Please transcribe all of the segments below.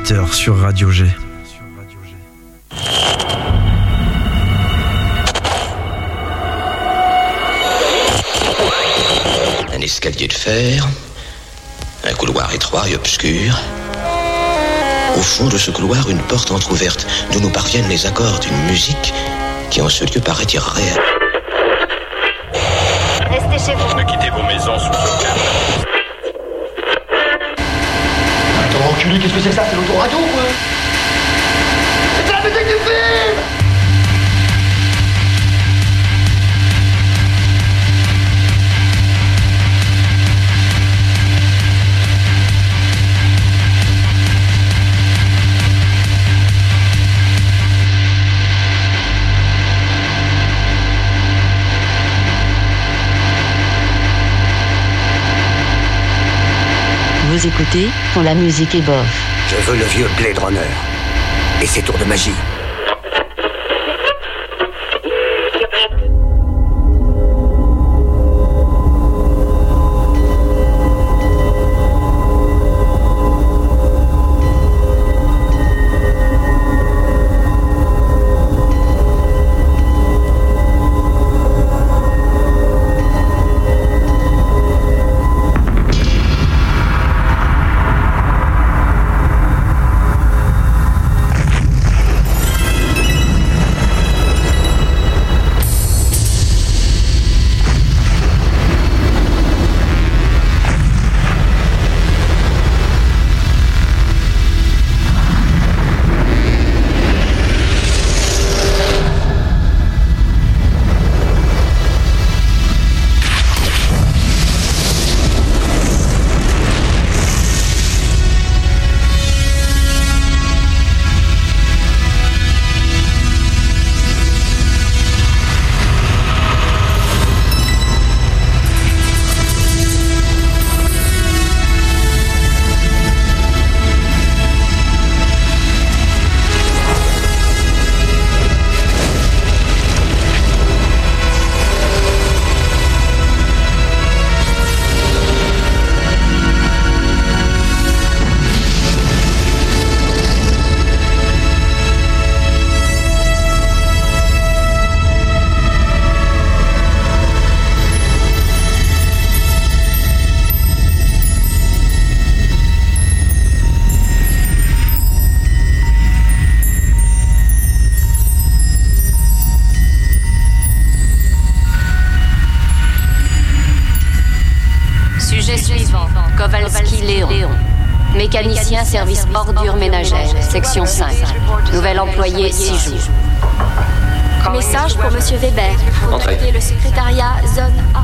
18h sur Radio G. Un escalier de fer, un couloir étroit et obscur. Au fond de ce couloir, une porte entr'ouverte, d'où nous parviennent les accords d'une musique qui en ce lieu paraît irréelle. Restez chez vous. Ne quittez vos maisons sous aucun. Attends, enculé, qu'est-ce que c'est que ça? C'est l'autoradio, quoi? C'est la musique du film! Vous écoutez quand la musique est bof. Je veux le vieux Blade Runner et ses tours de magie. Mécanicien, service ordures ménagères, section 5. Nouvel employé, 6 jours. Message pour Monsieur Weber. Entrez. Contactez le secrétariat zone A.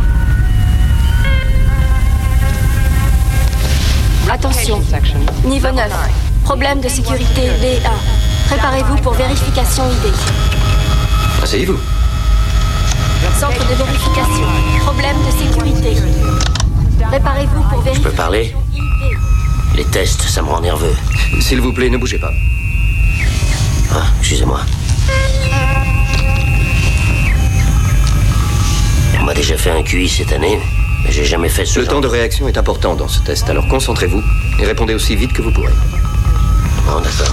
Attention, niveau 9. Problème de sécurité BA. Préparez-vous pour vérification ID. Asseyez-vous. Centre de vérification. Problème de sécurité. Préparez-vous pour vérification. Je peux parler? Les tests, ça me rend nerveux. S'il vous plaît, ne bougez pas. Ah, excusez-moi. On m'a déjà fait un QI cette année, mais j'ai jamais fait ce Le genre. temps de réaction est important dans ce test, alors concentrez-vous et répondez aussi vite que vous pourrez. Bon, d'accord.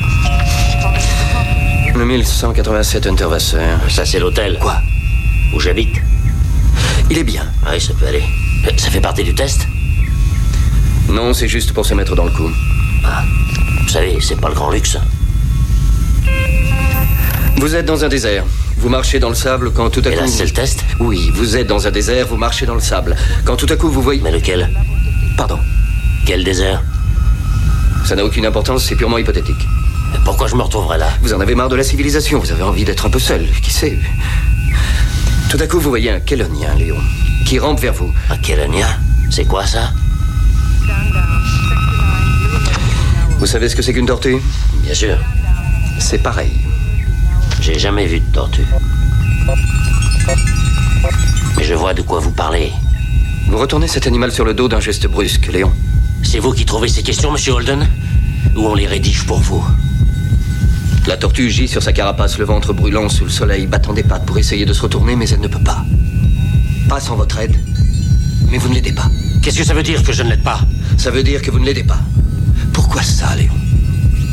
Le 1187 Unterwasser. Ça, c'est l'hôtel. Quoi? Où j'habite. Il est bien. Oui, ça peut aller. Ça fait partie du test? Non, c'est juste pour se mettre dans le coup. Ah, vous savez, c'est pas le grand luxe. Vous êtes dans un désert. Vous marchez dans le sable quand tout à Et coup... là, c'est le test? Oui, vous êtes dans un désert, vous marchez dans le sable. Quand tout à coup vous voyez... Mais lequel? Pardon. Quel désert? Ça n'a aucune importance, c'est purement hypothétique. Mais pourquoi je me retrouverais là? Vous en avez marre de la civilisation, vous avez envie d'être un peu seul, qui sait. Tout à coup vous voyez un Kélonien, Léon, qui rampe vers vous. Un Kélonien? C'est quoi ça? Vous savez ce que c'est qu'une tortue? Bien sûr. C'est pareil. J'ai jamais vu de tortue. Mais je vois de quoi vous parlez. Vous retournez cet animal sur le dos d'un geste brusque, Léon. C'est vous qui trouvez ces questions, monsieur Holden? Ou on les rédige pour vous? La tortue gît sur sa carapace, le ventre brûlant sous le soleil, battant des pattes pour essayer de se retourner, mais elle ne peut pas. Pas sans votre aide. Mais vous ne l'aidez pas. Qu'est-ce que ça veut dire que je ne l'aide pas? Ça veut dire que vous ne l'aidez pas. Pourquoi ça, Léon?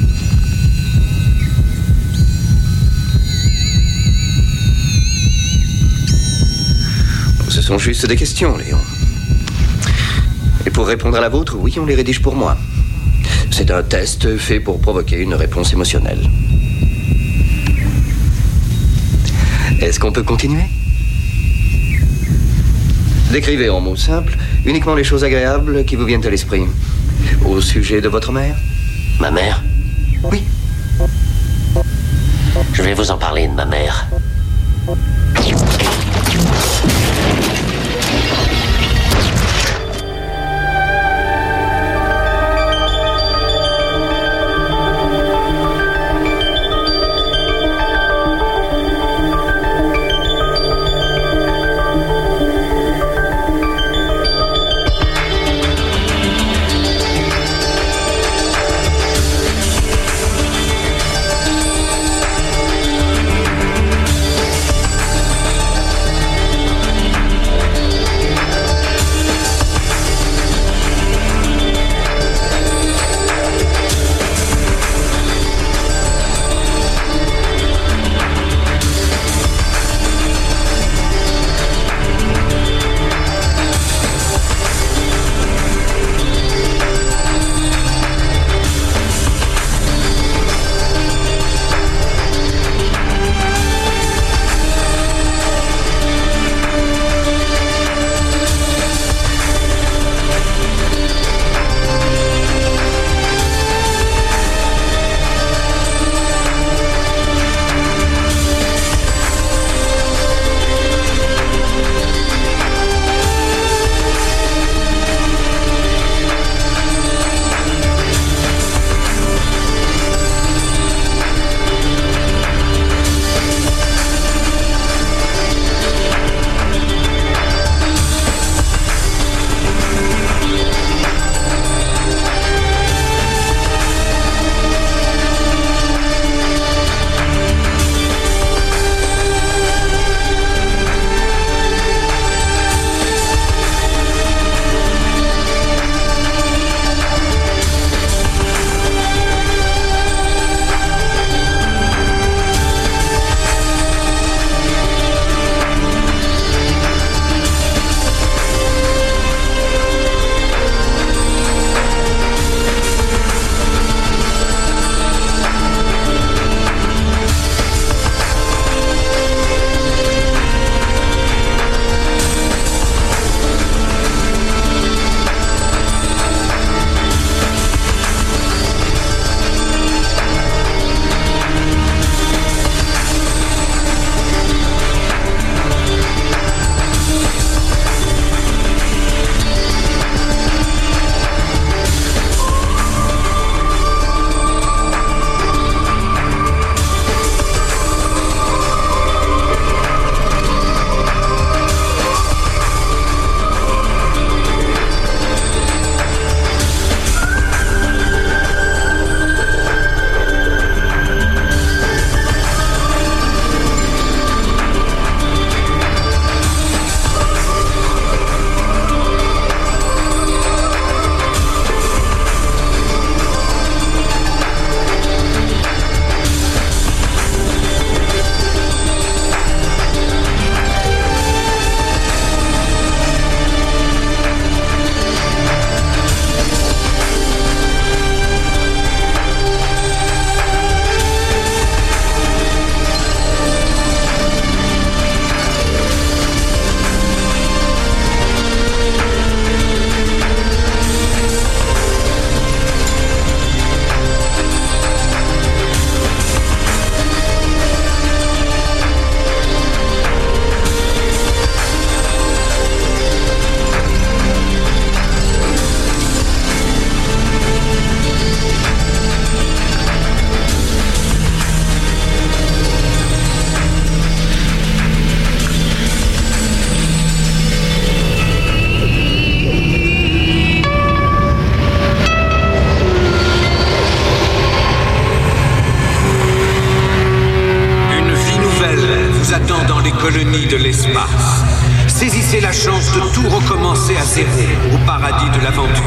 ce sont juste des questions, Léon. Et pour répondre à la vôtre, oui, on les rédige pour moi. C'est un test fait pour provoquer une réponse émotionnelle. Est-ce qu'on peut continuer? Décrivez en mots simples uniquement les choses agréables qui vous viennent à l'esprit. Au sujet de votre mère? Ma mère? Oui. Je vais vous en parler de ma mère. colonie de l'espace. Saisissez la chance de tout recommencer à zéro, au paradis de l'aventure.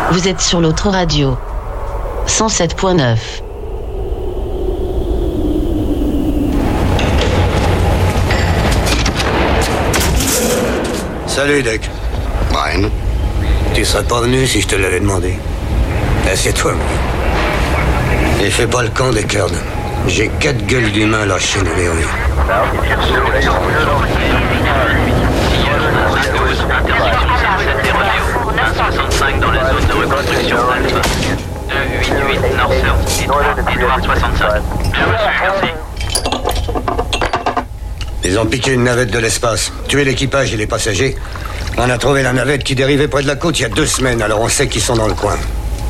Vous êtes sur l'autre radio. 107.9. Salut, Doc. Brian. Tu serais pas venu si je te l'avais demandé. Assieds-toi, moi. Et fais pas le camp des Kurdes. J'ai 4 gueules d'humains lâchées dans les rues. Dans la zone de reconstruction Alpha. 288 North Edward 65. Bien reçu, merci. Ils ont piqué une navette de l'espace, tué l'équipage et les passagers. On a trouvé la navette qui dérivait près de la côte il y a 2 semaines, alors on sait qu'ils sont dans le coin.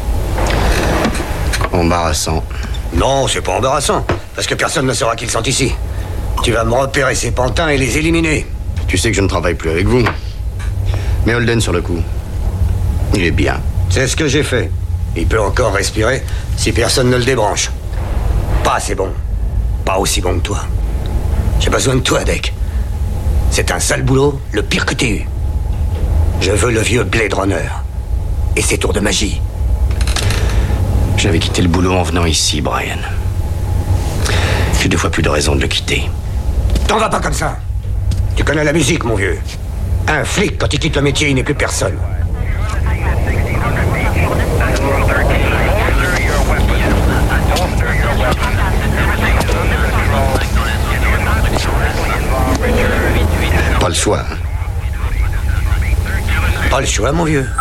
Embarrassant. Non, c'est pas embarrassant, parce que personne ne saura qu'ils sont ici. Tu vas me repérer ces pantins et les éliminer. Tu sais que je ne travaille plus avec vous. Mais Holden, sur le coup, il est bien. C'est ce que j'ai fait. Il peut encore respirer si personne ne le débranche. Pas assez bon. Pas aussi bon que toi. J'ai besoin de toi, Dec. C'est un sale boulot, le pire que t'aies eu. Je veux le vieux Blade Runner. Et ses tours de magie. J'avais quitté le boulot en venant ici, Brian. J'ai 2 fois plus de raison de le quitter. T'en vas pas comme ça. Tu connais la musique, mon vieux. Un flic, quand il quitte le métier, il n'est plus personne. Pas le choix. Hein. Pas le choix, mon vieux.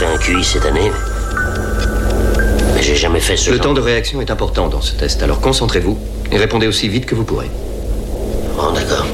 fait un QI cette année. Mais j'ai jamais fait ce Le genre. temps de réaction est important dans ce test, alors concentrez-vous et répondez aussi vite que vous pourrez. Oh, d'accord.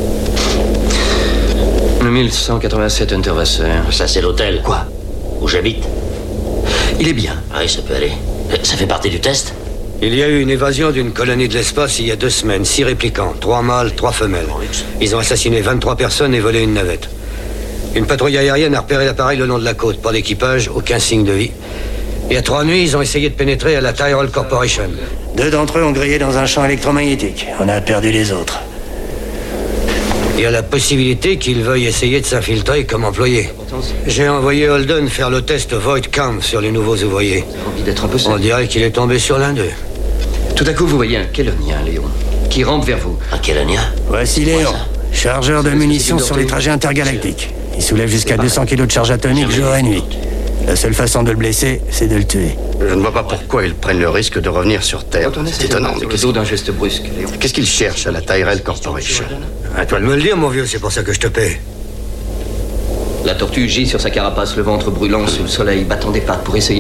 1187 Unterwasser. Ça, c'est l'hôtel. Quoi? Où j'habite. Il est bien. Oui, ça peut aller. Ça fait partie du test? Il y a eu une évasion d'une colonie de l'espace il y a 2 semaines. 6 réplicants, 3 mâles, 3 femelles. Ils ont assassiné 23 personnes et volé une navette. Une patrouille aérienne a repéré l'appareil le long de la côte. Pas d'équipage, aucun signe de vie. Il y a 3 nuits, ils ont essayé de pénétrer à la Tyrell Corporation. 2 d'entre eux ont grillé dans un champ électromagnétique. On a perdu les autres. Il y a la possibilité qu'ils veuillent essayer de s'infiltrer comme employés. J'ai envoyé Holden faire le test Void Camp sur les nouveaux ouvriers. Envie d'être un peu sérieux. On dirait qu'il est tombé sur l'un d'eux. Tout à coup, vous voyez un Kélonien, Léon, qui rampe vers vous. Un Kélonien? Voici Léon, chargeur de munitions sur les trajets intergalactiques. Il soulève jusqu'à 200 kilos de charge atomique jour et nuit. La seule façon de le blesser, c'est de le tuer. Je ne vois pas pourquoi ils prennent le risque de revenir sur Terre. C'est étonnant. Sur le dos d'un geste brusque, Léon. Qu'est-ce qu'ils cherchent à la Tyrell Corporation? À toi de me le dire, mon vieux, c'est pour ça que je te paie. La tortue gît sur sa carapace, le ventre brûlant sous le soleil, battant des pattes pour essayer...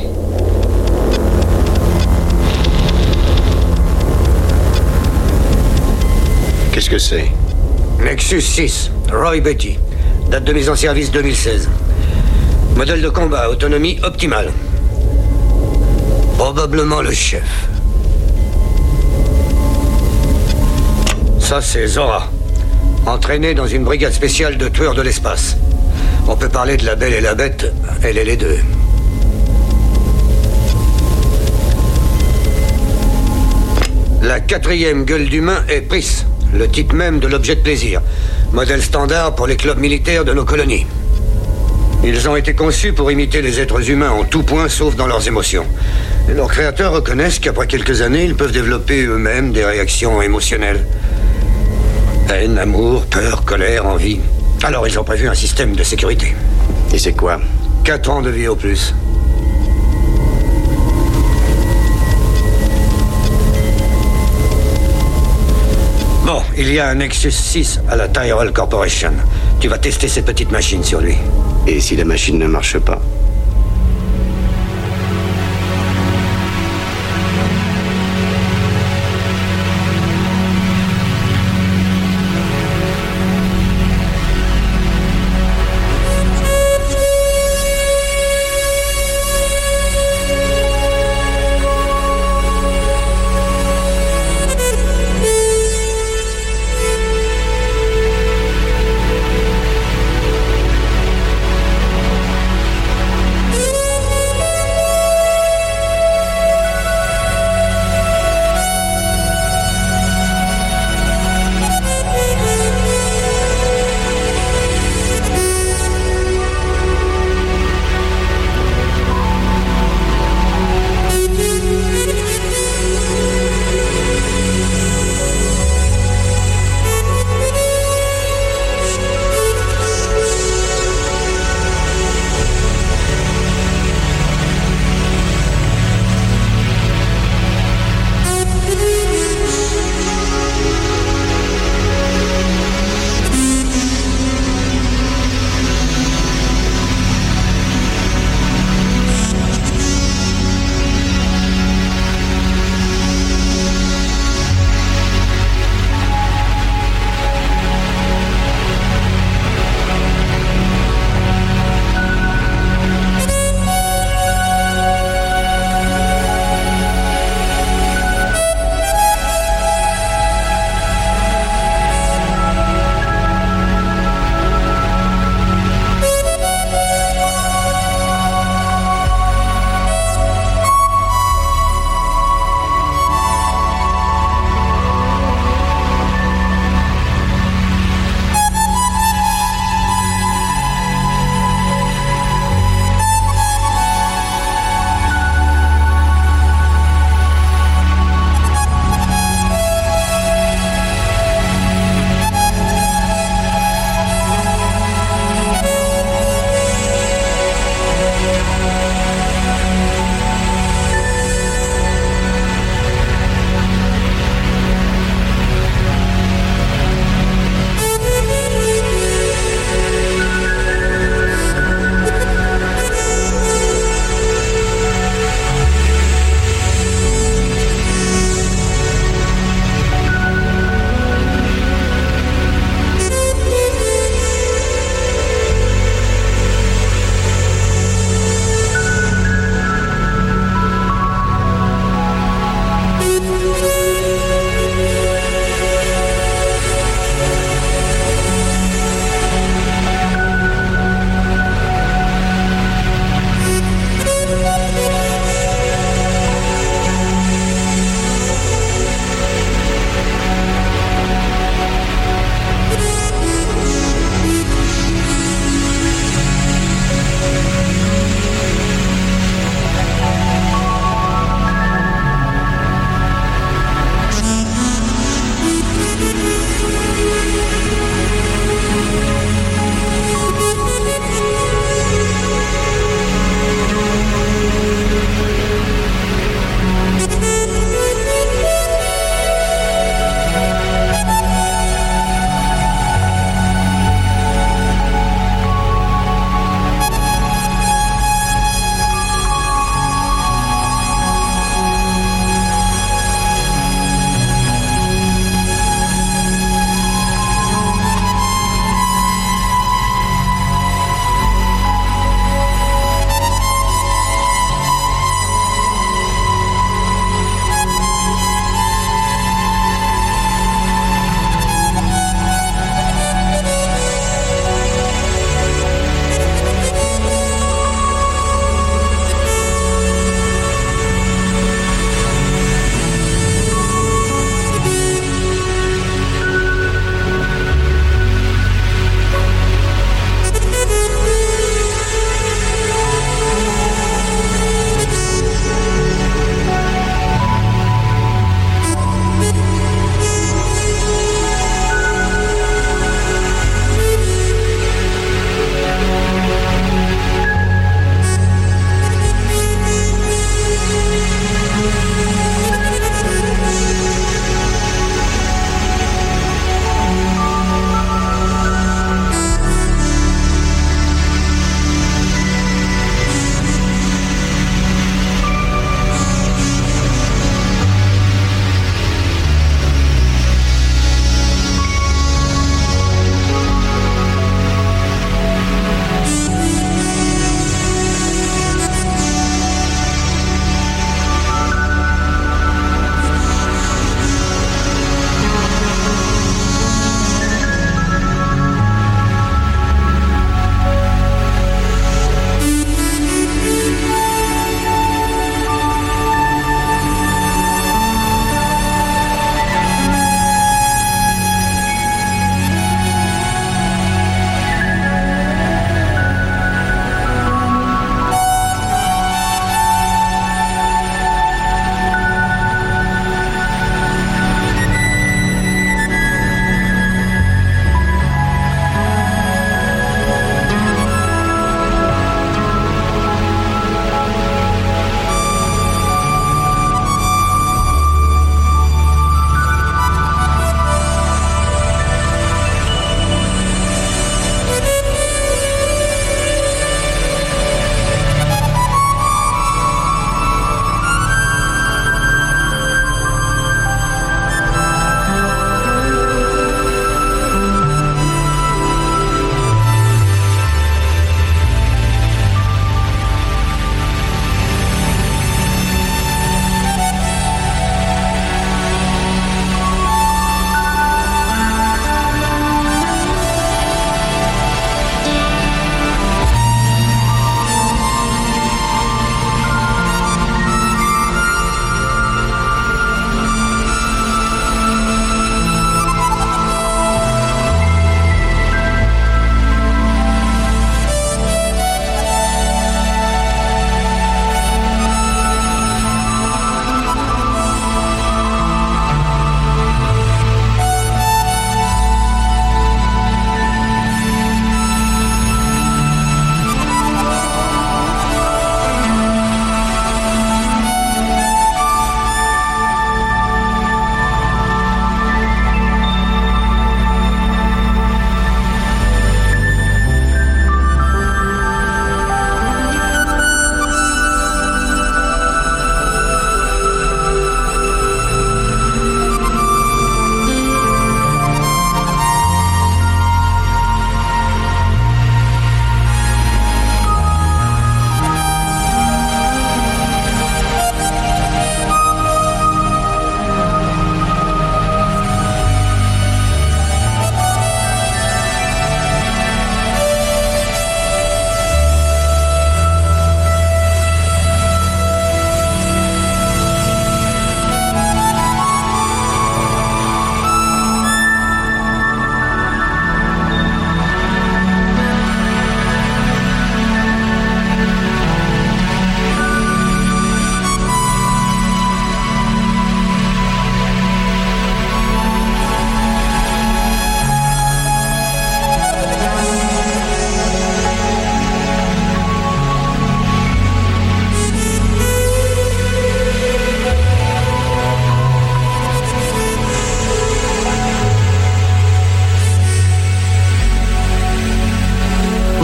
Qu'est-ce que c'est? Nexus 6, Roy Betty. Date de mise en service 2016. Modèle de combat, autonomie optimale. Probablement le chef. Ça, c'est Zora. Entraînée dans une brigade spéciale de tueurs de l'espace. On peut parler de la belle et la bête, elle est les deux. La 4e gueule d'humain est Pris, le type même de l'objet de plaisir. Modèle standard pour les clubs militaires de nos colonies. Ils ont été conçus pour imiter les êtres humains en tout point, sauf dans leurs émotions. Et leurs créateurs reconnaissent qu'après quelques années, ils peuvent développer eux-mêmes des réactions émotionnelles. Haine, amour, peur, colère, envie. Alors ils ont prévu un système de sécurité. Et c'est quoi? 4 ans de vie au plus. Bon, il y a un Nexus 6 à la Tyrell Corporation. Tu vas tester cette petite machine sur lui. Et si la machine ne marche pas?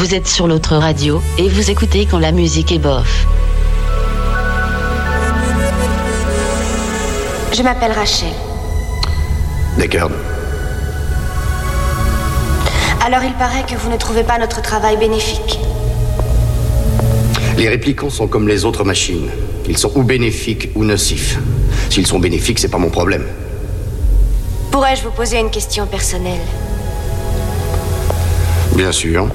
Vous êtes sur l'autre radio et vous écoutez quand la musique est bof. Je m'appelle Rachel. Deckard. Alors il paraît que vous ne trouvez pas notre travail bénéfique. Les réplicants sont comme les autres machines. Ils sont ou bénéfiques ou nocifs. S'ils sont bénéfiques, c'est pas mon problème. Pourrais-je vous poser une question personnelle? Bien sûr.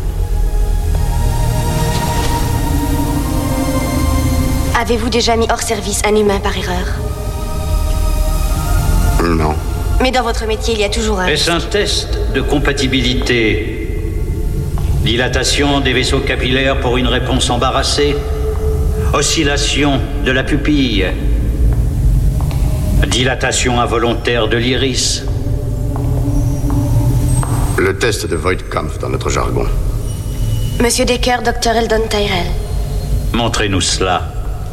Avez-vous déjà mis hors service un humain par erreur? Non. Mais dans votre métier, il y a toujours un... Est-ce un test de compatibilité? Dilatation des vaisseaux capillaires pour une réponse embarrassée? Oscillation de la pupille? Dilatation involontaire de l'iris? Le test de Voigtkampf dans notre jargon. Monsieur Deckard, Dr. Eldon Tyrell. Montrez-nous cela.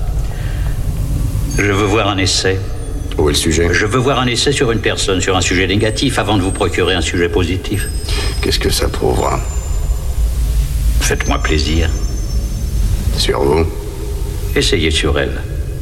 Je veux voir un essai. Où est le sujet? Je veux voir un essai sur une personne, sur un sujet négatif, avant de vous procurer un sujet positif. Qu'est-ce que ça prouvera? Faites-moi plaisir. Sur vous? Essayez sur elle.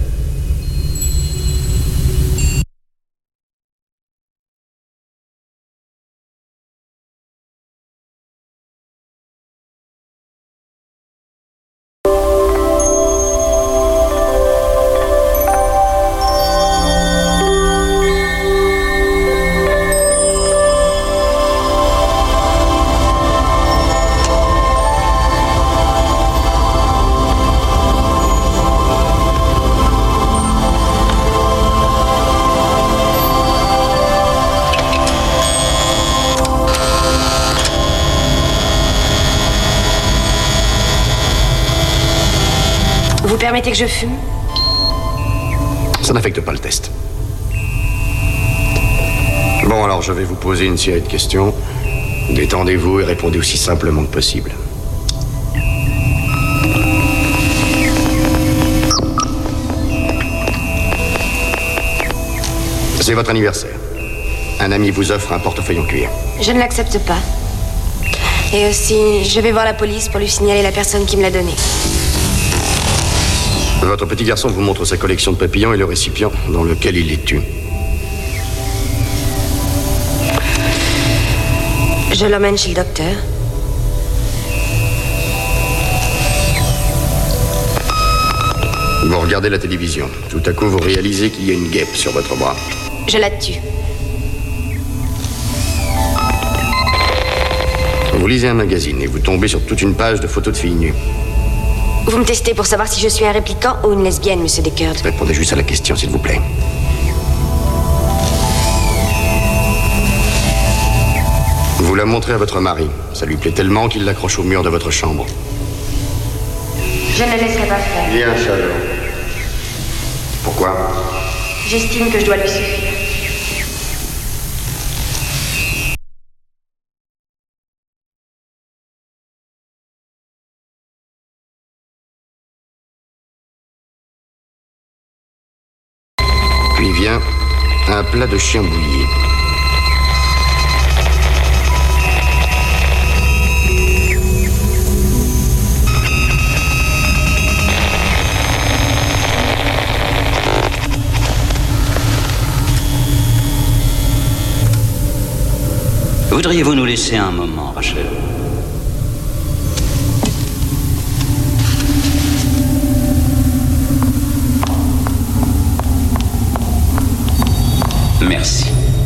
Vous permettez que je fume? Ça n'affecte pas le test. Bon, alors je vais vous poser une série de questions. Détendez-vous et répondez aussi simplement que possible. C'est votre anniversaire. Un ami vous offre un portefeuille en cuir. Je ne l'accepte pas. Et aussi, je vais voir la police pour lui signaler la personne qui me l'a donné. Votre petit garçon vous montre sa collection de papillons et le récipient dans lequel il les tue. Je l'emmène chez le docteur. Vous regardez la télévision. Tout à coup, vous réalisez qu'il y a une guêpe sur votre bras. Je la tue. Vous lisez un magazine et vous tombez sur toute une page de photos de filles nues. Vous me testez pour savoir si je suis un répliquant ou une lesbienne, monsieur Deckard. Répondez juste à la question, s'il vous plaît. Vous la montrez à votre mari. Ça lui plaît tellement qu'il l'accroche au mur de votre chambre. Je ne laisserai pas faire. Bien, Shadow. Pourquoi? J'estime que je dois lui suffire. Puis vient un plat de chien bouilli. Voudriez-vous nous laisser un moment, Rachel? Merci.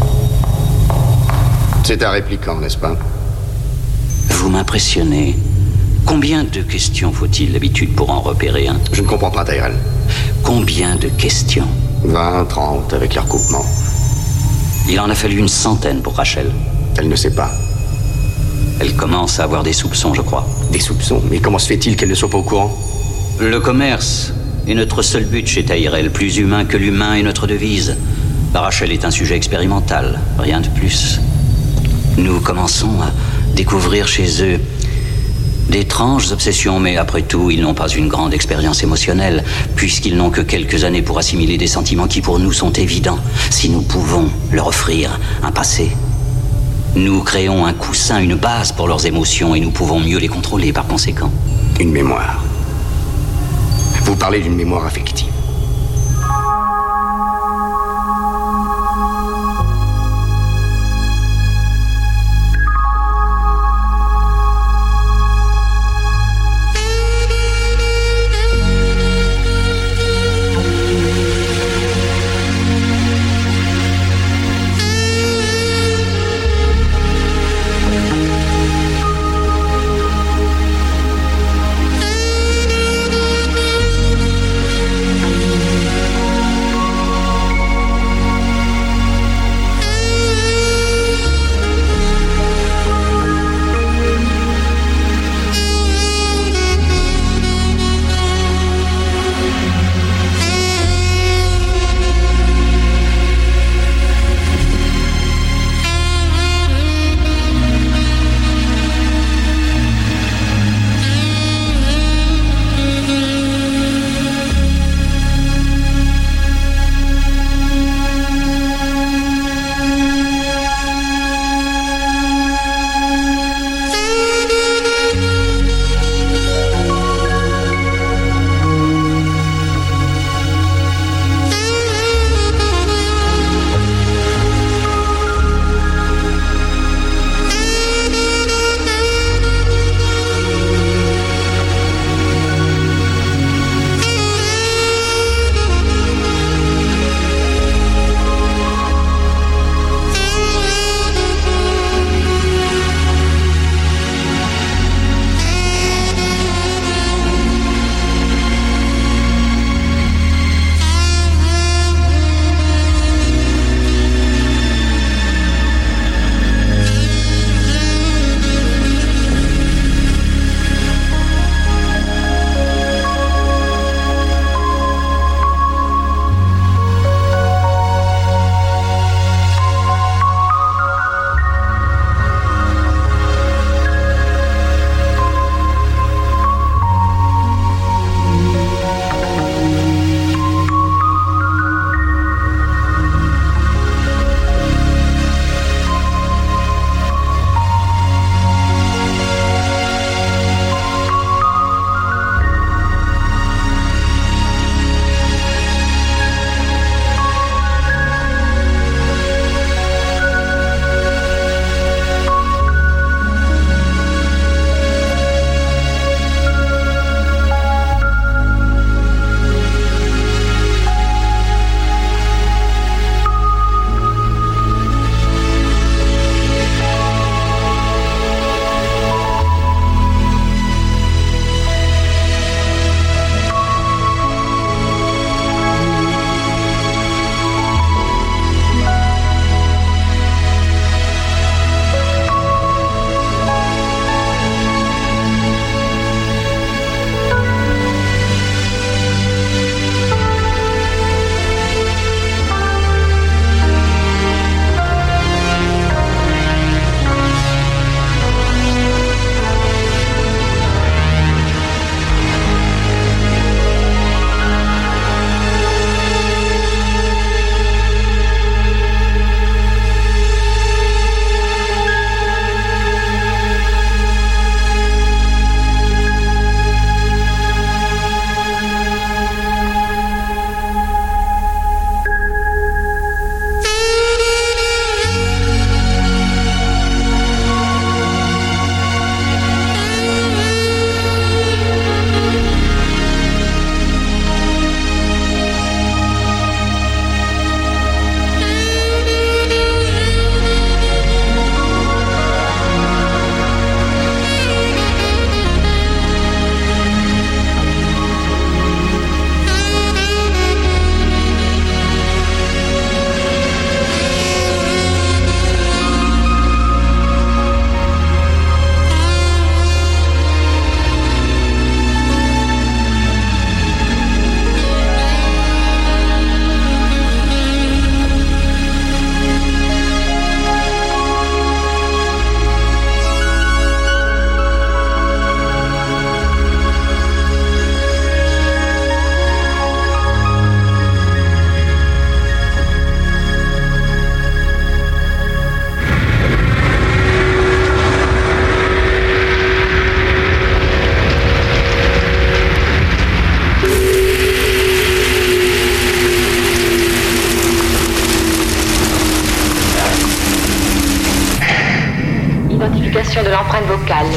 C'est un répliquant, n'est-ce pas? Vous m'impressionnez. Combien de questions faut-il d'habitude pour en repérer un? Je ne comprends pas, Tyrell. Combien de questions? 20, 30, avec les recoupements. Il en a fallu une centaine pour Rachel. Elle ne sait pas. Elle commence à avoir des soupçons, je crois. Des soupçons? Mais comment se fait-il qu'elle ne soit pas au courant? Le commerce est notre seul but chez Tyrell. Plus humain que l'humain est notre devise. Rachel est un sujet expérimental, rien de plus. Nous commençons à découvrir chez eux d'étranges obsessions, mais après tout, ils n'ont pas une grande expérience émotionnelle, puisqu'ils n'ont que quelques années pour assimiler des sentiments qui pour nous sont évidents, si nous pouvons leur offrir un passé. Nous créons un coussin, une base pour leurs émotions et nous pouvons mieux les contrôler par conséquent. Une mémoire. Vous parlez d'une mémoire affective.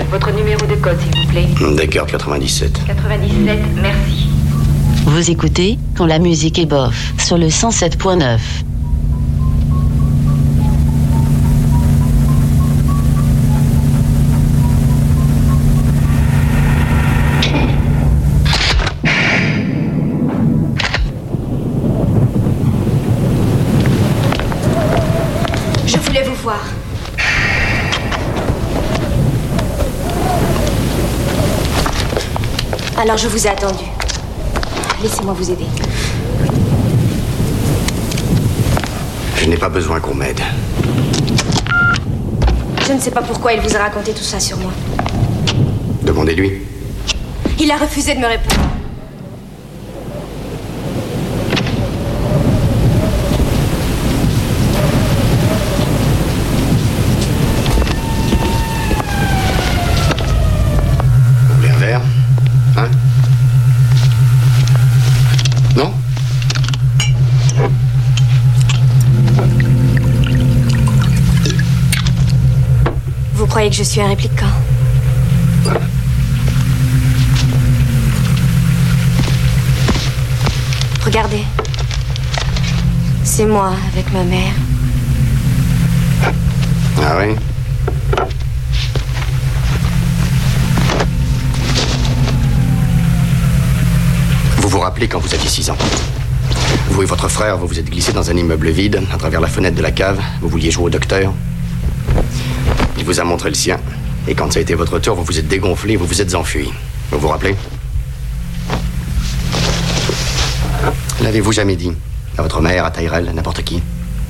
Votre numéro de code, s'il vous plaît. D'accord, 97. 97, merci. Vous écoutez Quand la musique est bof sur le 107.9. Je voulais vous voir. Alors je vous ai attendu. Laissez-moi vous aider. Je n'ai pas besoin qu'on m'aide. Je ne sais pas pourquoi il vous a raconté tout ça sur moi. Demandez-lui. Il a refusé de me répondre. Vous voulez un verre? Hein? Non? Vous croyez que je suis un répliquant? Regardez. C'est moi avec ma mère. Ah oui? Vous vous rappelez quand vous aviez 6 ans? Vous et votre frère, vous vous êtes glissés dans un immeuble vide, à travers la fenêtre de la cave. Vous vouliez jouer au docteur. Il vous a montré le sien. Et quand ça a été votre tour, vous vous êtes dégonflé et vous vous êtes enfui. Vous vous rappelez? L'avez-vous jamais dit? À votre mère, à Tyrell, à n'importe qui?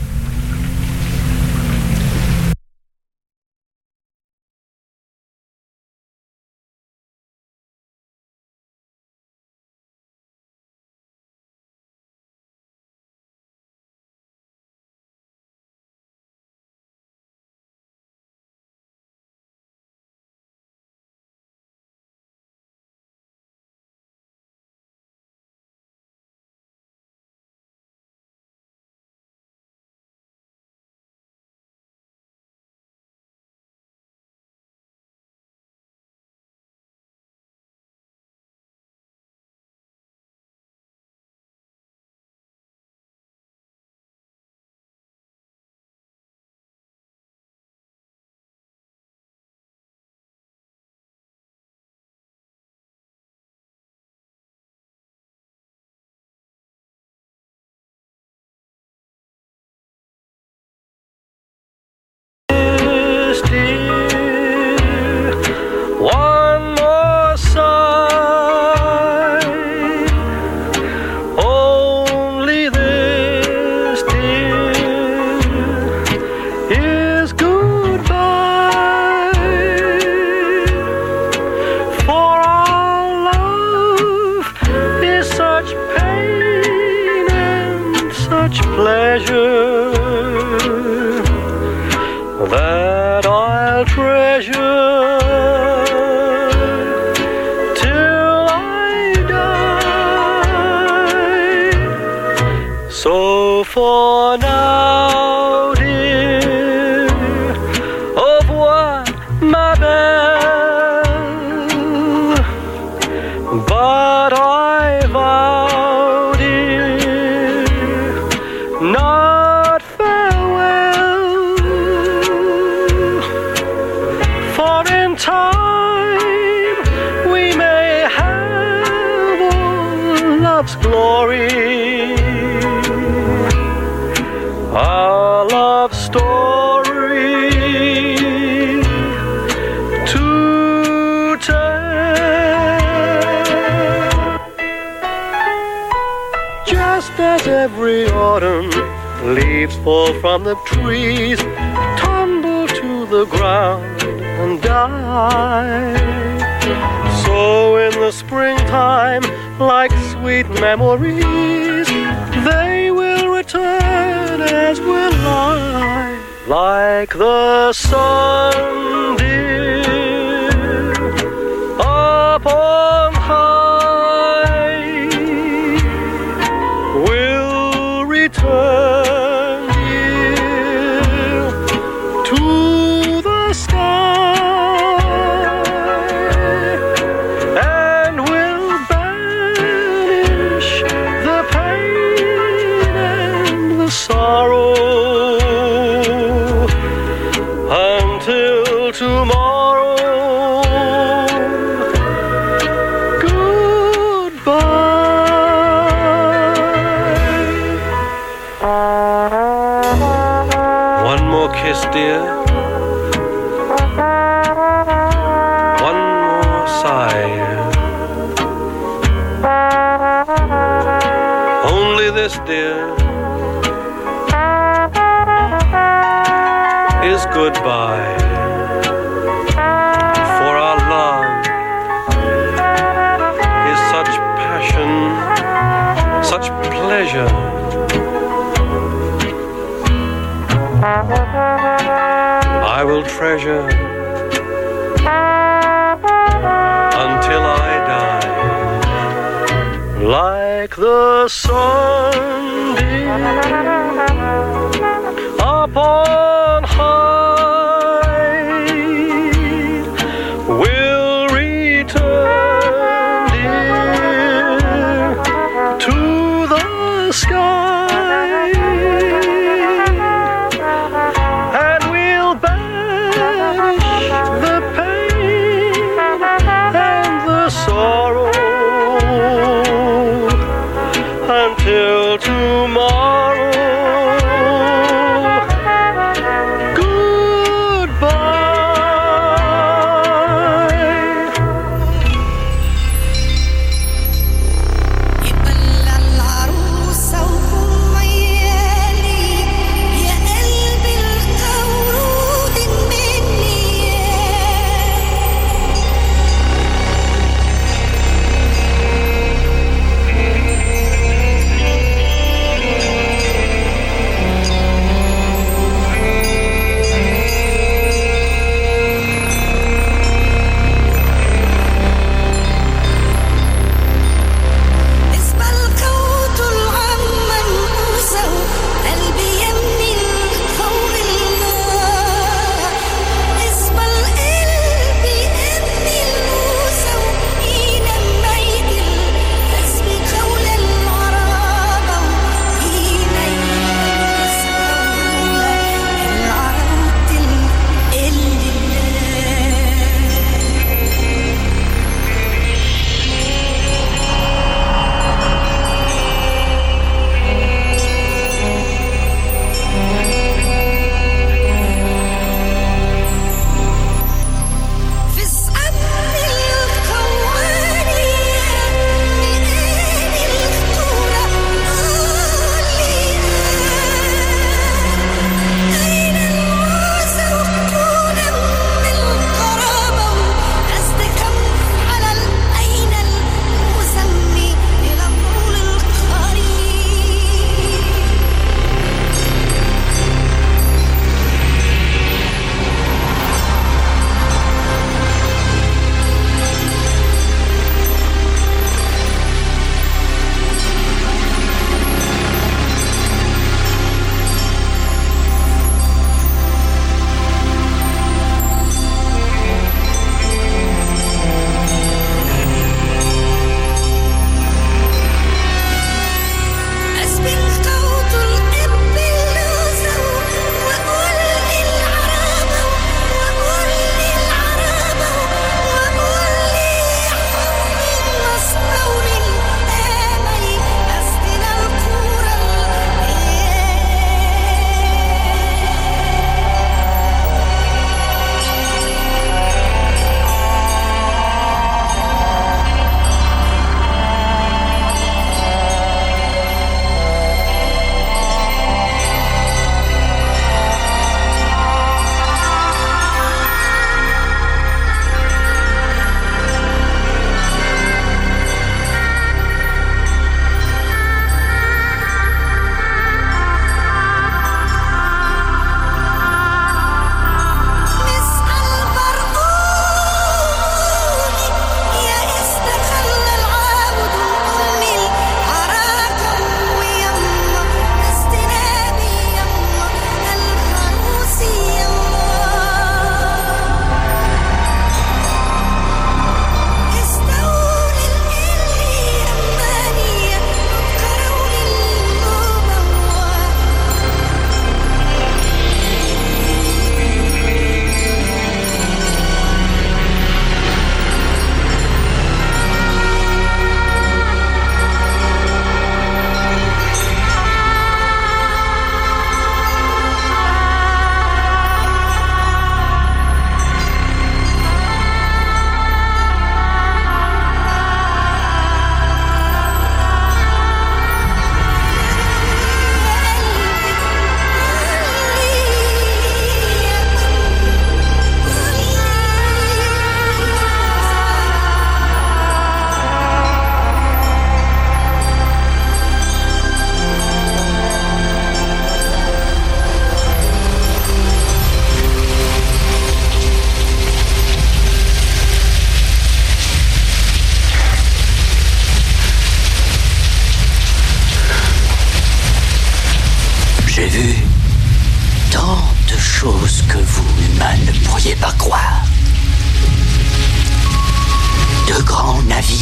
Fall from the trees, tumble to the ground and die. So in the springtime, like sweet memories, they will return as will I, like the sun, dear, up on high, will return to the sky. this, dear, is goodbye. For our love is such passion, such pleasure. I will treasure until I die, like the sunbeam upon high, will return, dear, to the sky, and we'll banish the pain and the sorrow until tomorrow.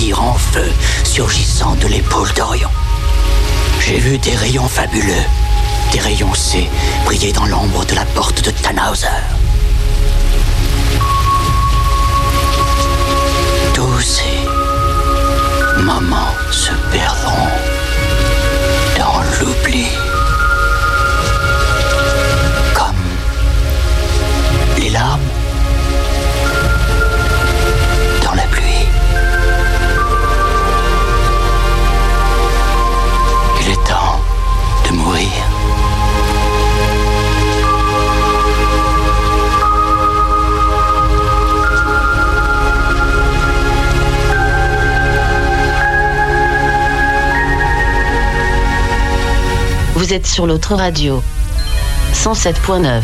empire en feu surgissant de l'épaule d'Orion. J'ai vu des rayons fabuleux, des rayons C, briller dans l'ombre de la porte de Tannhauser. Tous ces moments se perdront dans l'oubli. Comme les larmes dans la pluie. Il est temps de mourir. Vous êtes sur l'autre radio, 107.9.